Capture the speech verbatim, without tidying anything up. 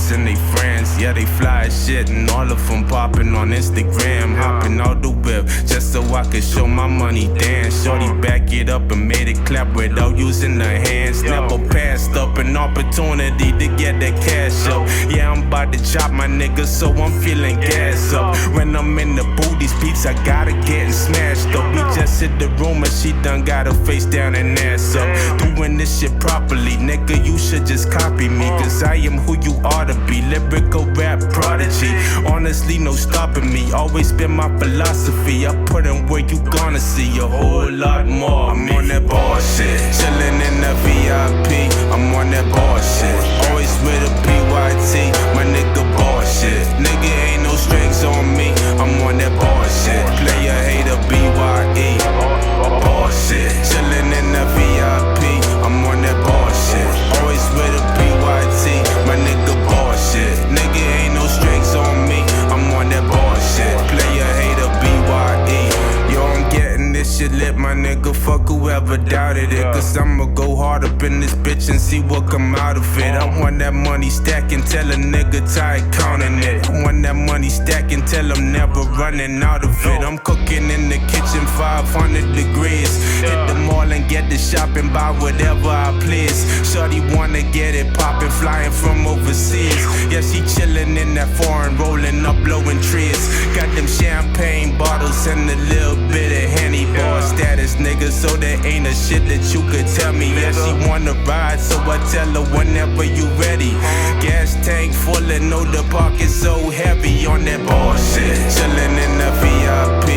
bitches and they friends. Yeah, they fly as shit, and all of them popping on Instagram. Hopping out the whip just so I could show my money dance. Shorty back it up and made it clap without using her hands. Never passed up an opportunity to get that cash up. Yeah, I'm about to chop my niggas, so I'm feeling gas up. When I'm in the booth, these beats I gotta get smashed up. We just hit the room and she done got her face down and ass up. Doing this shit properly, nigga, you should just copy me, cause I am who you ought to be. Lyrical rap prodigy, honestly no stopping me. Always been my philosophy, I put in where you gonna see a whole lot more. I'm on that bullshit, chillin' in the V I P. I'm on that bullshit, always with a P Y T. My nigga bullshit, nigga ain't no strings on me. I'm on that bullshit, player hater B Y E. Bullshit, chillin' in the V I P. I'm on that bullshit, always with a P Y T. My nigga bullshit, nigga ain't no strings on me. I'm on that bullshit, player hater B Y E. Yo, I'm getting this shit lit, my nigga. Fuck whoever doubted it, cause I'ma go hard up in this bitch and see what come out of it. I want that money stacking till a nigga tired counting it. I want that money stacking till I'm never running out of it. I'm cooking in the kitchen five hundred degrees. Hit the mall and get the shopping, buy whatever I please. Shorty wanna get it poppin', flying from overseas. Yeah, she chillin' in that foreign, rolling up, blowing trees. Got them champagne bottles and a little bit of Henny. Bar status, nigga, so there ain't a shit that you could tell me. Yeah, she wanna ride, so I tell her whenever you ready. Gas tank full and know the pocket so heavy on that bullshit. Chillin' in the V I P.